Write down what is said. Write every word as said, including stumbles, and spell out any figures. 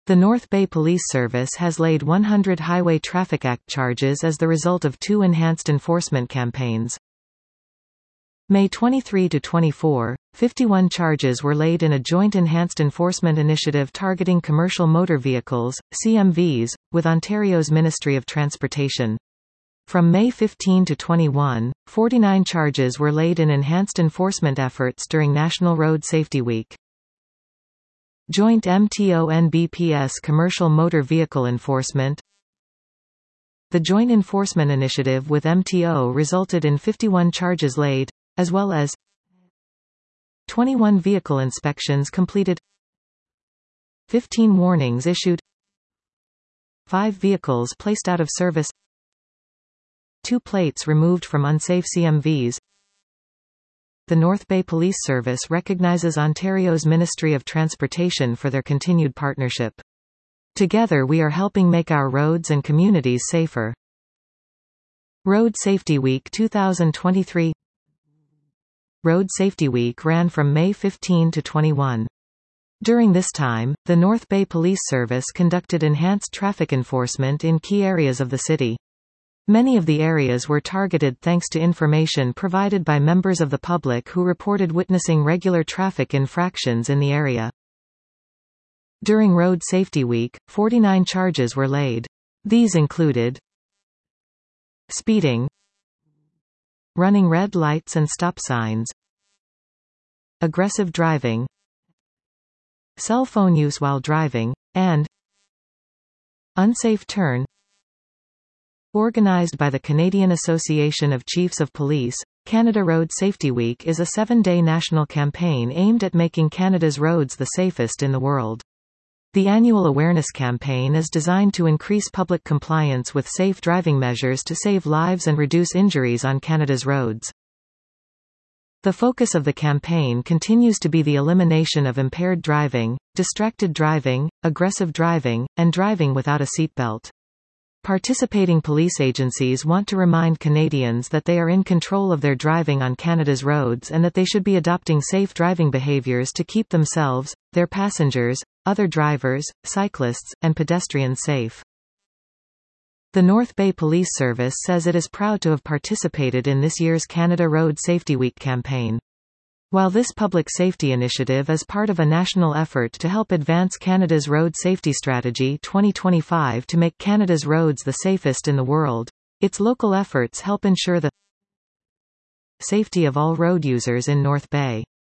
The North Bay Police Service has laid one hundred Highway Traffic Act charges as the result of two enhanced enforcement campaigns. May twenty-third to twenty-fourth, fifty-one charges were laid in a joint enhanced enforcement initiative targeting commercial motor vehicles, C M Vs, with Ontario's Ministry of Transportation. From May fifteenth to twenty-first, forty-nine charges were laid in enhanced enforcement efforts during National Road Safety Week. Joint M T O N B P S Commercial Motor Vehicle Enforcement. The joint enforcement initiative with M T O resulted in fifty-one charges laid, as well as twenty-one vehicle inspections completed, fifteen warnings issued, five vehicles placed out of service, two plates removed from unsafe C M Vs. The North Bay Police Service recognizes Ontario's Ministry of Transportation for their continued partnership. Together we are helping make our roads and communities safer. Road Safety Week two thousand twenty-three. Road Safety Week ran from May fifteenth to twenty-first. During this time, the North Bay Police Service conducted enhanced traffic enforcement in key areas of the city. Many of the areas were targeted thanks to information provided by members of the public who reported witnessing regular traffic infractions in the area. During Road Safety Week, forty-nine charges were laid. These included speeding, running red lights and stop signs, aggressive driving, cell phone use while driving, and unsafe turn. Organized by the Canadian Association of Chiefs of Police, Canada Road Safety Week is a seven-day national campaign aimed at making Canada's roads the safest in the world. The annual awareness campaign is designed to increase public compliance with safe driving measures to save lives and reduce injuries on Canada's roads. The focus of the campaign continues to be the elimination of impaired driving, distracted driving, aggressive driving, and driving without a seatbelt. Participating police agencies want to remind Canadians that they are in control of their driving on Canada's roads and that they should be adopting safe driving behaviours to keep themselves, their passengers, other drivers, cyclists, and pedestrians safe. The North Bay Police Service says it is proud to have participated in this year's Canada Road Safety Week campaign. While this public safety initiative is part of a national effort to help advance Canada's Road Safety Strategy twenty twenty-five to make Canada's roads the safest in the world, its local efforts help ensure the safety of all road users in North Bay.